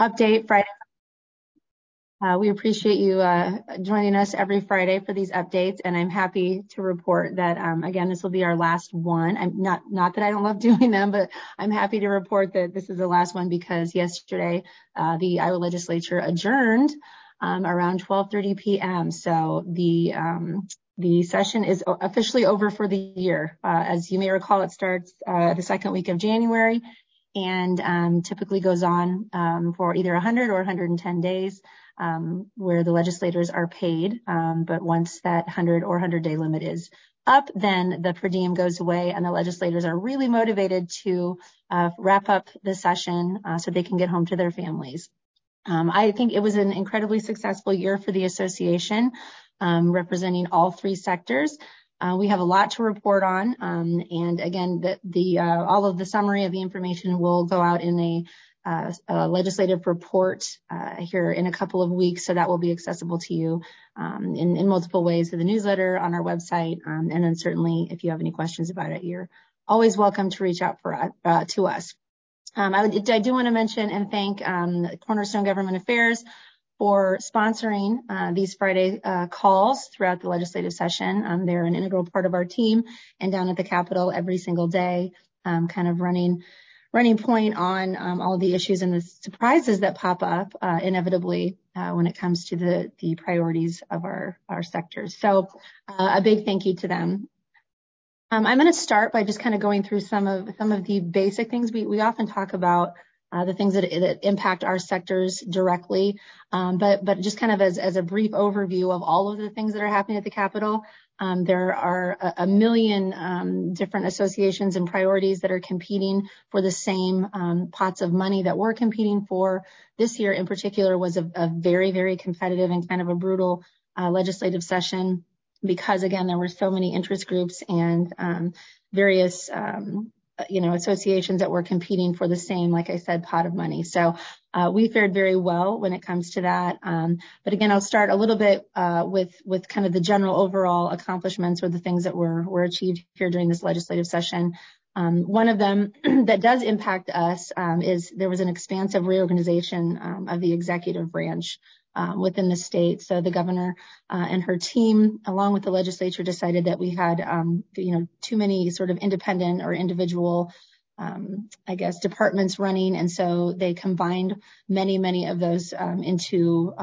update Friday. We appreciate you joining us every Friday for these updates, and I'm happy to report that again this will be our last one. I'm not that I don't love doing them, but I'm happy to report that this is the last one because yesterday the Iowa legislature adjourned around 12:30 p.m. So the session is officially over for the year. As you may recall, it starts the second week of January and typically goes on for either 100 or 110 days. Where the legislators are paid. But once that 100 or 100-day limit is up, then the per diem goes away and the legislators are really motivated to wrap up the session so they can get home to their families. I think it was an incredibly successful year for the association, representing all three sectors. We have a lot to report on. And again, all of the summary of the information will go out in a legislative report here in a couple of weeks, so that will be accessible to you in multiple ways through the newsletter, on our website, and then certainly if you have any questions about it, you're always welcome to reach out to us. I do want to mention and thank Cornerstone Government Affairs for sponsoring these Friday calls throughout the legislative session. They're an integral part of our team and down at the Capitol every single day, kind of running point on all of the issues and the surprises that pop up inevitably when it comes to the priorities of our sectors. So a big thank you to them. I'm going to start by just kind of going through some of the basic things. We often talk about the things that impact our sectors directly, but just kind of as a brief overview of all of the things that are happening at the Capitol. There are a million different associations and priorities that are competing for the same pots of money that we're competing for. This year in particular was a very, very competitive and kind of a brutal legislative session because, again, there were so many interest groups and various associations that were competing for the same, like I said, pot of money. So we fared very well when it comes to that. But again, I'll start a little bit with kind of the general overall accomplishments or the things that were achieved here during this legislative session. One of them that does impact us is there was an expansive reorganization of the executive branch within the state. So the governor and her team, along with the legislature, decided that we had, too many sort of independent or individual, departments running. And so they combined many of those into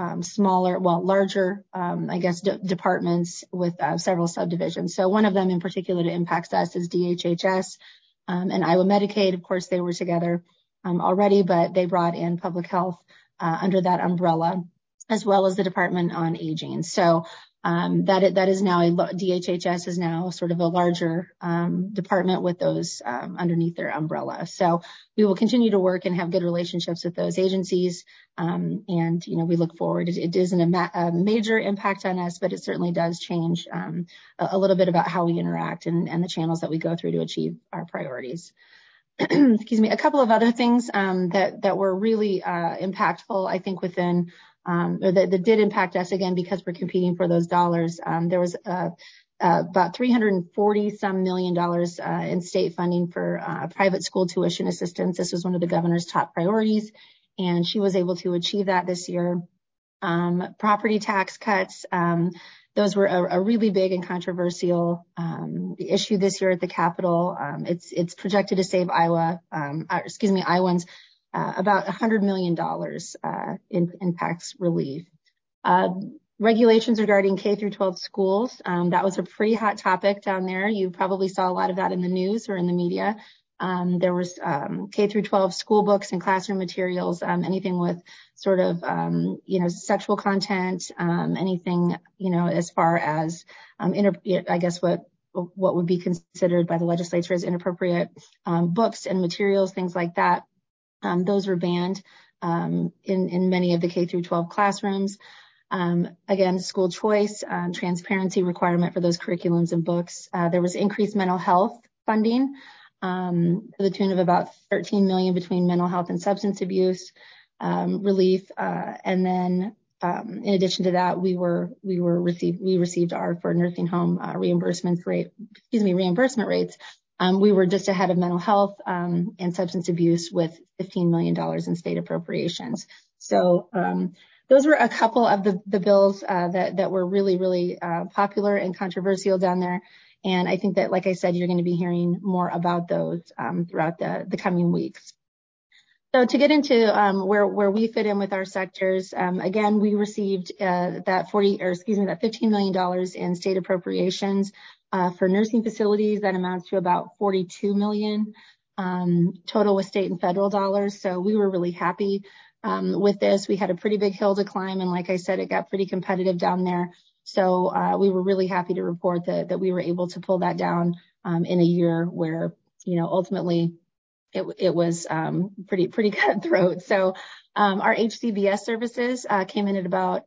larger, departments with several subdivisions. So one of them in particular that impacts us is DHHS and Iowa Medicaid. Of course, they were together already, but they brought in public health under that umbrella, as well as the Department on Aging. So that is now DHHS is now sort of a larger department with those underneath their umbrella. So we will continue to work and have good relationships with those agencies. And we look forward. It isn't a major impact on us, but it certainly does change a little bit about how we interact and the channels that we go through to achieve our priorities. Excuse me. A couple of other things that were really impactful, I think, within or that did impact us, again, because we're competing for those dollars. There was about $340 million in state funding for private school tuition assistance. This was one of the governor's top priorities, and she was able to achieve that this year. Property tax cuts, those were a really big and controversial issue this year at the Capitol. It's projected to save Iowans about $100 million in tax relief. Regulations regarding K through 12 schools. That was a pretty hot topic down there. You probably saw a lot of that in the news or in the media. There was K through 12 school books and classroom materials, anything with sort of, sexual content, anything, as far as, what would be considered by the legislature as inappropriate books and materials, things like that. Those were banned in many of the K through 12 classrooms. Again, school choice, transparency requirement for those curriculums and books. There was increased mental health funding to the tune of about $13 million between mental health and substance abuse relief. And then in addition to that, we received our for nursing home reimbursement rates. We were just ahead of mental health and substance abuse with $15 million in state appropriations. So those were a couple of the bills that were really, really popular and controversial down there. And I think that, like I said, you're going to be hearing more about those throughout the coming weeks. So to get into where we fit in with our sectors, again, we received that $15 million in state appropriations for nursing facilities. That amounts to about $42 million total with state and federal dollars. So we were really happy with this. We had a pretty big hill to climb, and like I said, it got pretty competitive down there. So we were really happy to report that we were able to pull that down in a year where, ultimately it was pretty cutthroat. So our HCBS services came in at about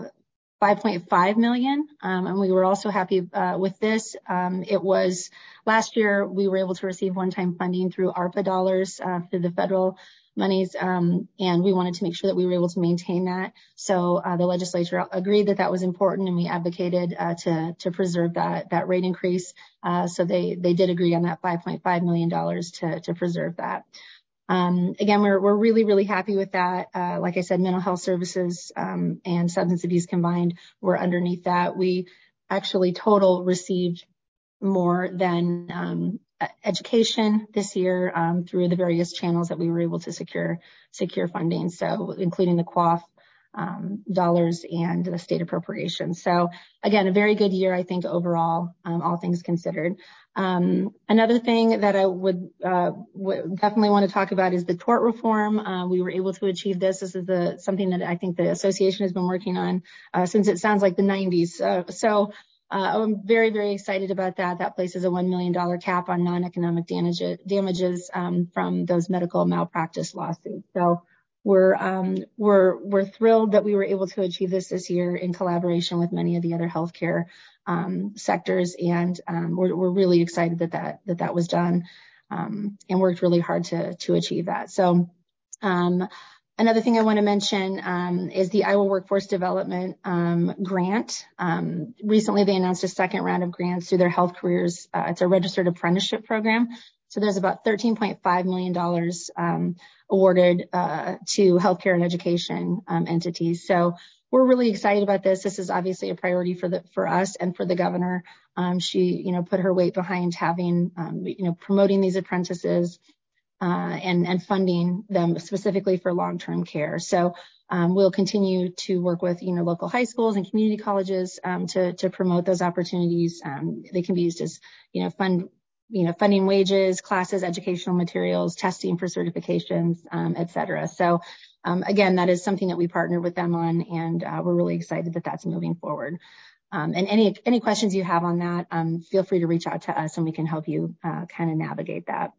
5.5 million. And we were also happy with this. It was last year we were able to receive one-time funding through ARPA dollars through the federal monies, and we wanted to make sure that we were able to maintain that. So the legislature agreed that was important, and we advocated to preserve that rate increase. So they did agree on that $5.5 million to preserve that. Again, we're really, really happy with that. Like I said, mental health services and substance abuse combined were underneath that. We actually total received more than education this year through the various channels that we were able to secure funding, so including the QAF dollars and the state appropriations. So again, a very good year, I think, overall, all things considered. Another thing that I would definitely want to talk about is the tort reform. We were able to achieve this. This is something that I think the association has been working on since it sounds like the 90s. So I'm very, very excited about that. That places a $1 million cap on non-economic damages from those medical malpractice lawsuits. So we're thrilled that we were able to achieve this year in collaboration with many of the other healthcare sectors, and we're really excited that was done and worked really hard to achieve that. So another thing I want to mention is the Iowa Workforce Development Grant. Recently, they announced a second round of grants through their Health Careers. It's a registered apprenticeship program. So there's about $13.5 million awarded to healthcare and education entities. So we're really excited about this. This is obviously a priority for us and for the governor. She, put her weight behind having, promoting these apprentices and funding them specifically for long-term care. So we'll continue to work with, local high schools and community colleges to promote those opportunities. They can be used as, funding wages, classes, educational materials, testing for certifications, et cetera. So again, that is something that we partnered with them on, and we're really excited that that's moving forward. And any questions you have on that, feel free to reach out to us and we can help you kind of navigate that.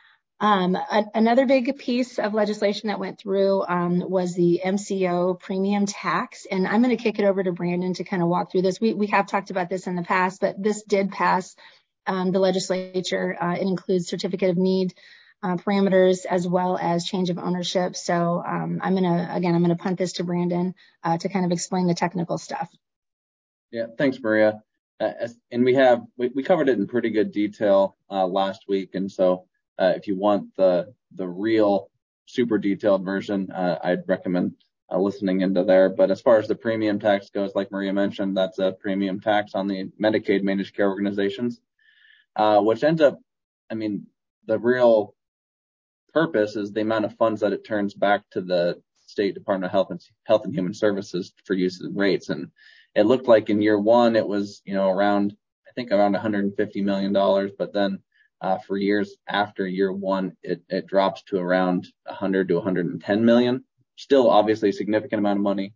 Another big piece of legislation that went through was the MCO premium tax. And I'm going to kick it over to Brandon to kind of walk through this. We have talked about this in the past, but this did pass the legislature. It includes certificate of need parameters as well as change of ownership. So I'm going to punt this to Brandon to kind of explain the technical stuff. Yeah, thanks, Maria. And we covered it in pretty good detail last week. And so if you want the real super detailed version, I'd recommend listening into there. But as far as the premium tax goes, like Maria mentioned, that's a premium tax on the Medicaid managed care organizations, which ends up, the real purpose is the amount of funds that it turns back to the State Department of Health and Human Services for use of rates. And it looked like in year one, it was, around $150 million, but then for years after year one, it drops to around 100 to 110 million. Still, obviously, a significant amount of money,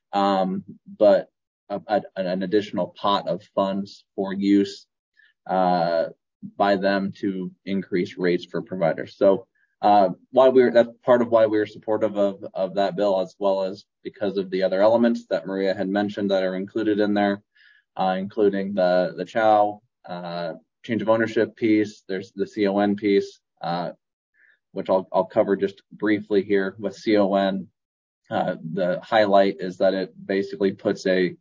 but an additional pot of funds for use by them to increase rates for providers. So that's part of why we're supportive of that bill, as well as because of the other elements that Maria had mentioned that are included in there, including the CHOW, change of ownership piece. There's the CON piece, which I'll cover just briefly here. With CON, the highlight is that it basically puts a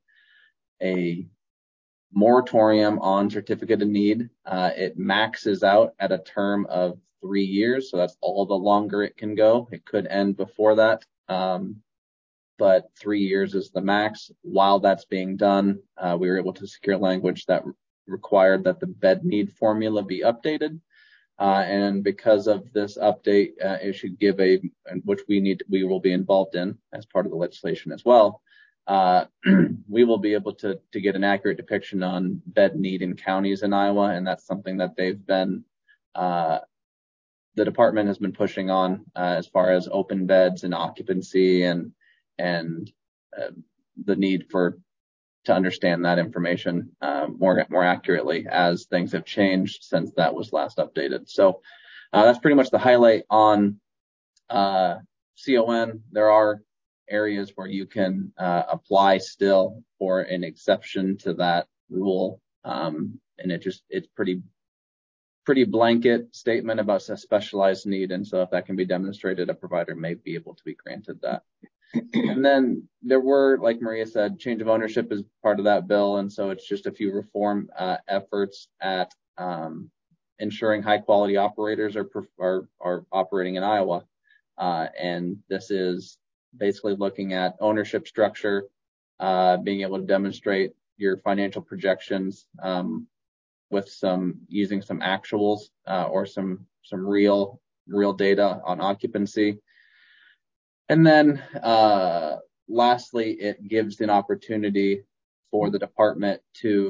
moratorium on certificate of need. It maxes out at a term of 3 years, so that's all the longer it can go. It could end before that. but 3 years is the max. While that's being done, we were able to secure language that required that the bed need formula be updated. And because of this update, it should give which we will be involved in as part of the legislation as well. We will be able to get an accurate depiction on bed need in counties in Iowa, and that's something that the department has been pushing on as far as open beds and occupancy and the need to understand that information more accurately as things have changed since that was last updated. So that's pretty much the highlight on CON. There are areas where you can apply still for an exception to that rule, and it's pretty blanket statement about a specialized need, and so if that can be demonstrated, a provider may be able to be granted that. And then there were, like Maria said, change of ownership is part of that bill, and so it's just a few reform efforts at ensuring high quality operators are operating in Iowa, and this is basically looking at ownership structure, being able to demonstrate your financial projections with using some actuals or some real data on occupancy. And then lastly, it gives an opportunity for the department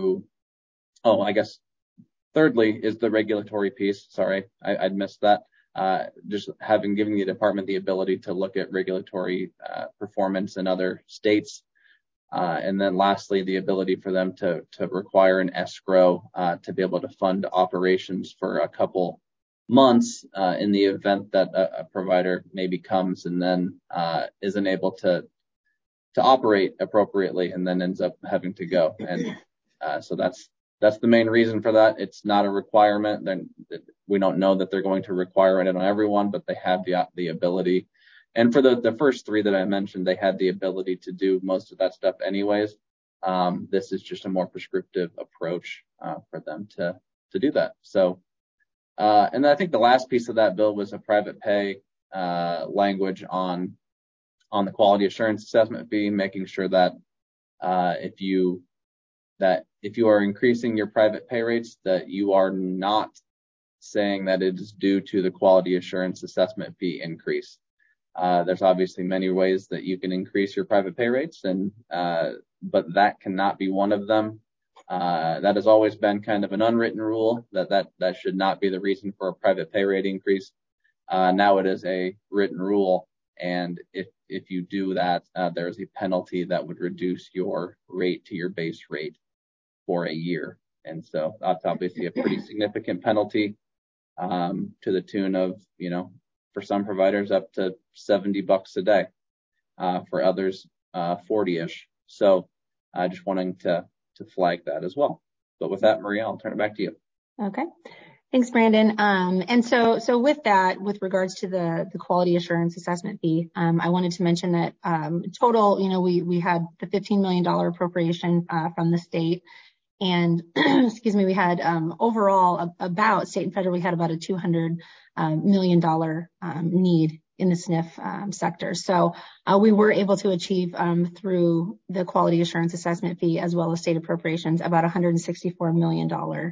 thirdly is the regulatory piece. Sorry, I'd missed that. Just giving the department the ability to look at regulatory performance in other states. And then lastly, the ability for them to require an escrow to be able to fund operations for a couple months in the event that a provider maybe comes and then isn't able to operate appropriately and then ends up having to go. And so that's the main reason for that. It's not a requirement. Then we don't know that they're going to require it on everyone, but they have the ability. And for the first three that I mentioned, they had the ability to do most of that stuff anyways. This is just a more prescriptive approach for them to do that. So, and I think the last piece of that bill was a private pay language on the quality assurance assessment fee, making sure that if you are increasing your private pay rates, that you are not saying that it is due to the quality assurance assessment fee increase. There's obviously many ways that you can increase your private pay rates, but that cannot be one of them. That has always been kind of an unwritten rule that should not be the reason for a private pay rate increase. Now it is a written rule, and if you do that, there is a penalty that would reduce your rate to your base rate for a year. And so that's obviously a pretty significant penalty to the tune of, for some providers up to $70 a day, for others 40-ish. So just wanting to flag that as well. But with that, Maria, I'll turn it back to you. Okay. Thanks, Brandon. And so with that, with regards to the quality assurance assessment fee, I wanted to mention that total, we had the $15 million appropriation from the state. And excuse me, we had overall about state and federal, we had about a $200 million need in the SNF sector. So we were able to achieve through the quality assurance assessment fee as well as state appropriations about $164 million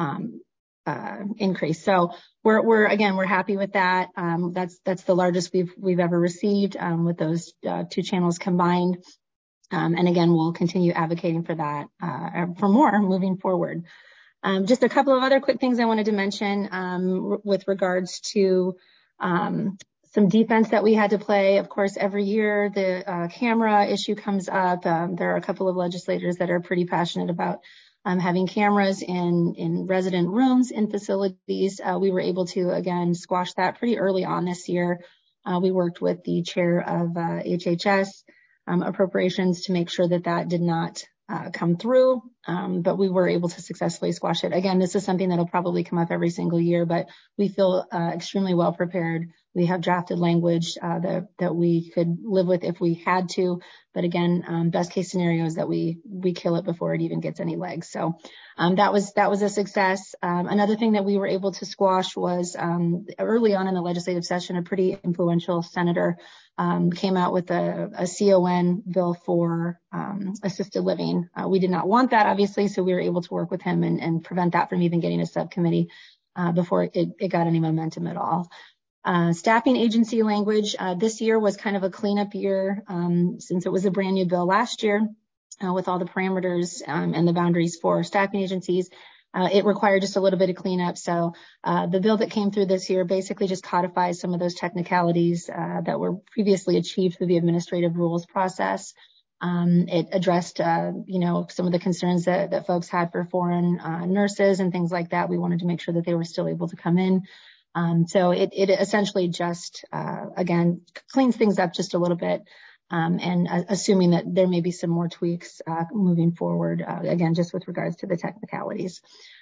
increase. So we're happy with that. That's the largest we've ever received with those two channels combined. And again, we'll continue advocating for that, for more moving forward. Just a couple of other quick things I wanted to mention, with regards to, some defense that we had to play. Of course, every year the, camera issue comes up. There are a couple of legislators that are pretty passionate about, having cameras in resident rooms in facilities. We were able to, again, squash that pretty early on this year. We worked with the chair of, HHS, appropriations to make sure that did not come through, but we were able to successfully squash it. Again, this is something that'll probably come up every single year, but we feel extremely well prepared. We have drafted language that we could live with if we had to, but again, best case scenario is that we kill it before it even gets any legs. So that was a success. Another thing that we were able to squash was early on in the legislative session, a pretty influential senator came out with a CON bill for assisted living. We did not want that, obviously, so we were able to work with him and prevent that from even getting a subcommittee before it got any momentum at all. Staffing agency language, this year was kind of a cleanup year since it was a brand new bill last year with all the parameters and the boundaries for staffing agencies. It required just a little bit of cleanup. So the bill that came through this year basically just codifies some of those technicalities that were previously achieved through the administrative rules process. It addressed, some of the concerns that folks had for foreign nurses and things like that. We wanted to make sure that they were still able to come in. So it essentially just, again, cleans things up just a little bit. And assuming that there may be some more tweaks moving forward, again, just with regards to the technicalities.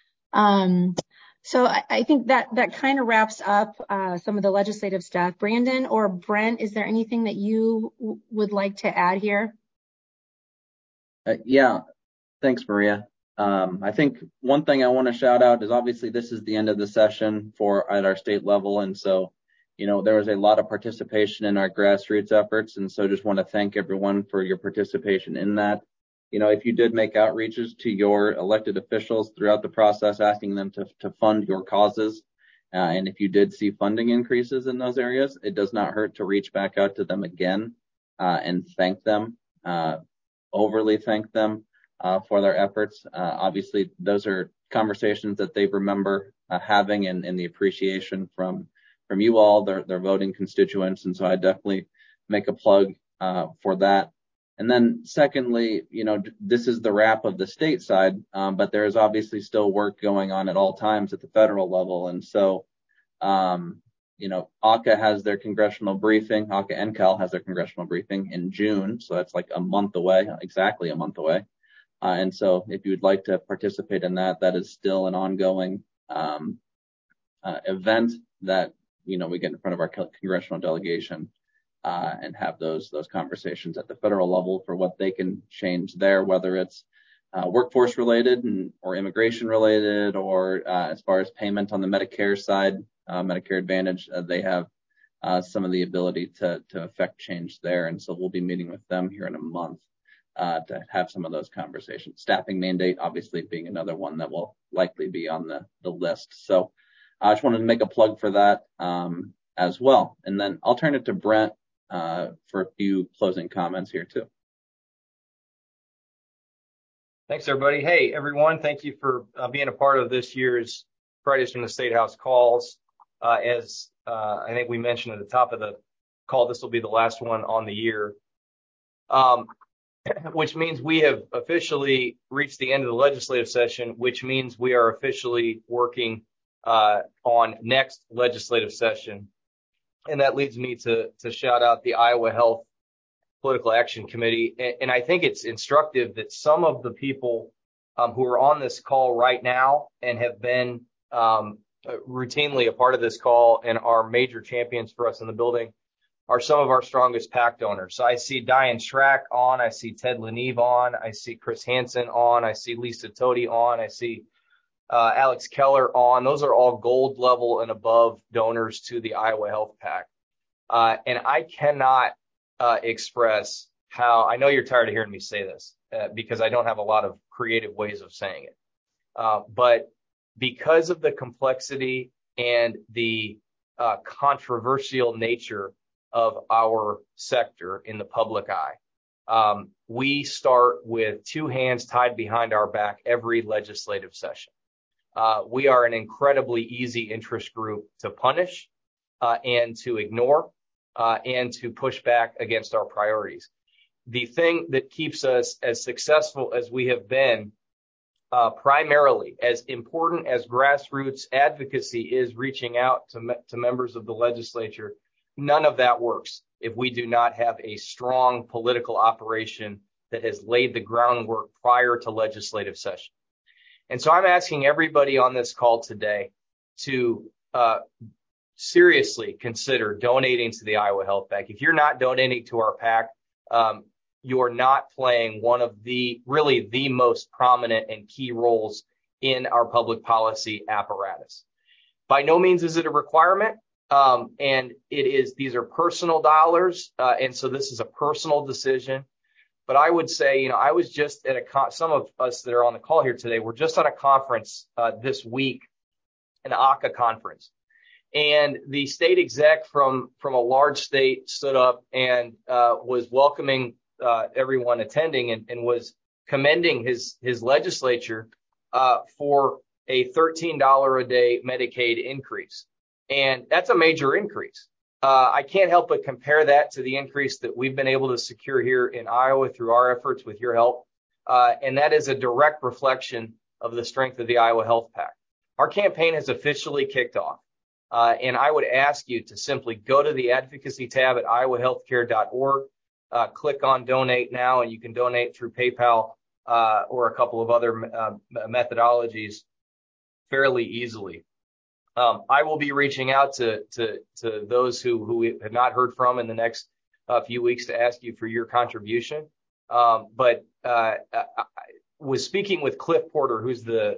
So I think that kind of wraps up some of the legislative stuff. Brandon or Brent, is there anything that you would like to add here? Yeah, thanks, Maria. I think one thing I want to shout out is obviously this is the end of the session at our state level. And so, there was a lot of participation in our grassroots efforts. And so just want to thank everyone for your participation in that. If you did make outreaches to your elected officials throughout the process, asking them to fund your causes, and if you did see funding increases in those areas, it does not hurt to reach back out to them again and thank them, overly thank them for their efforts. Obviously, those are conversations that they remember having and the appreciation from you all, their voting constituents. And so I definitely make a plug for that. And then secondly, this is the wrap of the state side, but there is obviously still work going on at all times at the federal level. And so, ACA has their congressional briefing. ACA and Cal has their congressional briefing in June. So that's like a month away, exactly a month away. And so if you would like to participate in that, that is still an ongoing event that, we get in front of our congressional delegation and have those conversations at the federal level for what they can change there, whether it's workforce related or immigration related, or as far as payment on the Medicare side, Medicare Advantage, they have some of the ability to affect change there. And so we'll be meeting with them here in a month to have some of those conversations. Staffing mandate, obviously, being another one that will likely be on the list. So I just wanted to make a plug for that as well. And then I'll turn it to Brent for a few closing comments here too. Thanks, everybody. Hey, everyone. Thank you for being a part of this year's Fridays from the State House calls. As I think we mentioned at the top of the call, this will be the last one on the year, which means we have officially reached the end of the legislative session, which means we are officially working on next legislative session. And that leads me to shout out the Iowa Health Political Action Committee. And I think it's instructive that some of the people who are on this call right now and have been routinely a part of this call and are major champions for us in the building are some of our strongest PAC donors. So I see Diane Schrack on, I see Ted Leneve on, I see Chris Hansen on, I see Lisa Toti on, I see Alex Keller on. Those are all gold level and above donors to the Iowa Health PAC. And I cannot express how, I know you're tired of hearing me say this because I don't have a lot of creative ways of saying it. But because of the complexity and the controversial nature of our sector in the public eye, we start with two hands tied behind our back every legislative session. We are an incredibly easy interest group to punish and to ignore and to push back against our priorities. The thing that keeps us as successful as we have been, primarily as important as grassroots advocacy is reaching out to members of the legislature, none of that works if we do not have a strong political operation that has laid the groundwork prior to legislative session. And so I'm asking everybody on this call today to seriously consider donating to the Iowa Health PAC. If you're not donating to our PAC, you're not playing one of the most prominent and key roles in our public policy apparatus. By no means is it a requirement. And these are personal dollars. And so this is a personal decision. But I would say, I was just at some of us that are on the call here today, we're just on a conference this week, an ACA conference. And the state exec from a large state stood up and was welcoming everyone attending and was commending his legislature for a $13 a day Medicaid increase. And that's a major increase. I can't help but compare that to the increase that we've been able to secure here in Iowa through our efforts with your help. And that is a direct reflection of the strength of the Iowa Health PAC. Our campaign has officially kicked off. And I would ask you to simply go to the advocacy tab at iowahealthcare.org, click on donate now, and you can donate through PayPal or a couple of other methodologies fairly easily. I will be reaching out to those who we have not heard from in the next few weeks to ask you for your contribution. But I was speaking with Cliff Porter, who's the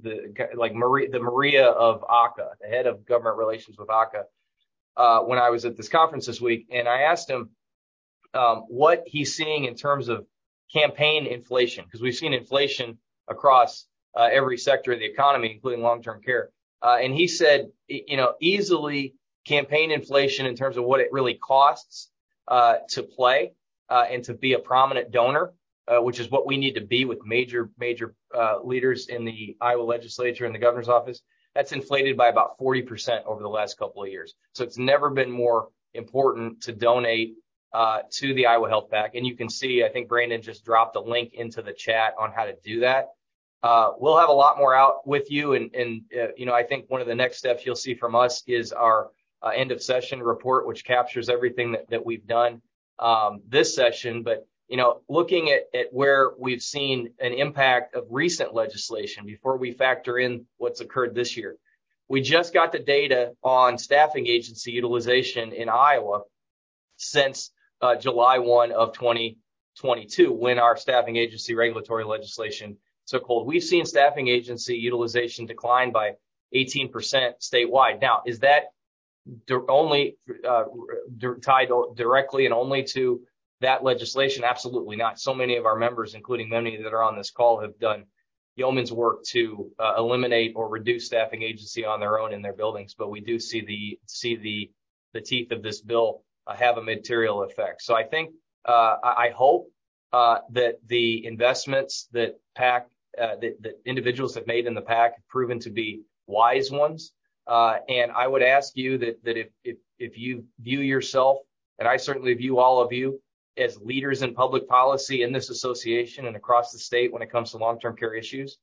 Maria of ACA, the head of government relations with ACA, when I was at this conference this week, and I asked him what he's seeing in terms of campaign inflation, because we've seen inflation across every sector of the economy, including long-term care. And he said, easily campaign inflation in terms of what it really costs to play and to be a prominent donor, which is what we need to be with major leaders in the Iowa legislature and the governor's office. That's inflated by about 40% over the last couple of years. So it's never been more important to donate to the Iowa Health PAC. And you can see, I think Brandon just dropped a link into the chat on how to do that. We'll have a lot more out with you. And I think one of the next steps you'll see from us is our end of session report, which captures everything that we've done this session. But, looking at where we've seen an impact of recent legislation before we factor in what's occurred this year. We just got the data on staffing agency utilization in Iowa since July 1 of 2022, when our staffing agency regulatory legislation took hold. We've seen staffing agency utilization decline by 18% statewide. Now, is that only tied directly and only to that legislation? Absolutely not. So many of our members, including many that are on this call, have done yeoman's work to eliminate or reduce staffing agency on their own in their buildings. But we do see the teeth of this bill have a material effect. So I think I hope that the investments that PAC that individuals have made in the PAC have proven to be wise ones. And I would ask you that if you view yourself, and I certainly view all of you, as leaders in public policy in this association and across the state when it comes to long-term care issues,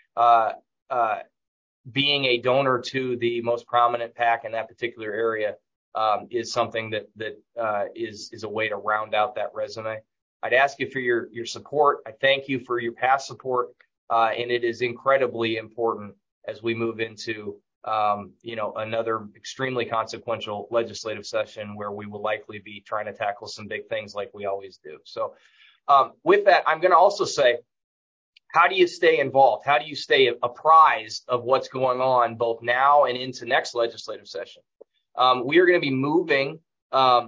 being a donor to the most prominent PAC in that particular area is something that is a way to round out that resume. I'd ask you for your support. I thank you for your past support, and it is incredibly important as we move into another extremely consequential legislative session where we will likely be trying to tackle some big things like we always do. So with that, I'm going to also say, how do you stay involved? How do you stay apprised of what's going on both now and into next legislative session? We are going to be moving our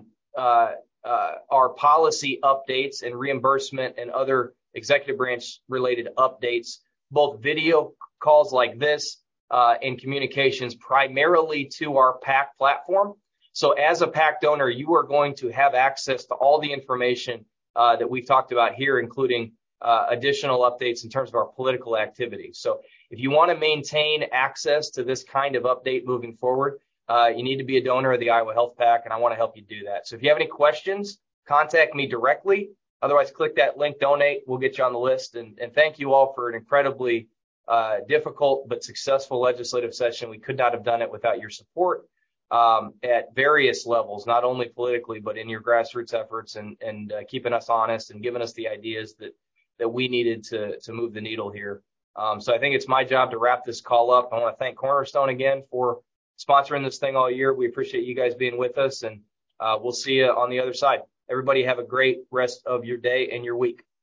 policy updates and reimbursement and other executive branch related updates, both video calls like this and communications primarily to our PAC platform. So as a PAC donor, you are going to have access to all the information that we've talked about here, including additional updates in terms of our political activity. So if you want to maintain access to this kind of update moving forward, you need to be a donor of the Iowa Health PAC, and I want to help you do that. So if you have any questions, contact me directly. Otherwise, click that link, donate. We'll get you on the list. And thank you all for an incredibly difficult but successful legislative session. We could not have done it without your support at various levels, not only politically, but in your grassroots efforts and keeping us honest and giving us the ideas that we needed to move the needle here. So I think it's my job to wrap this call up. I want to thank Cornerstone again for sponsoring this thing all year. We appreciate you guys being with us, and we'll see you on the other side. Everybody have a great rest of your day and your week.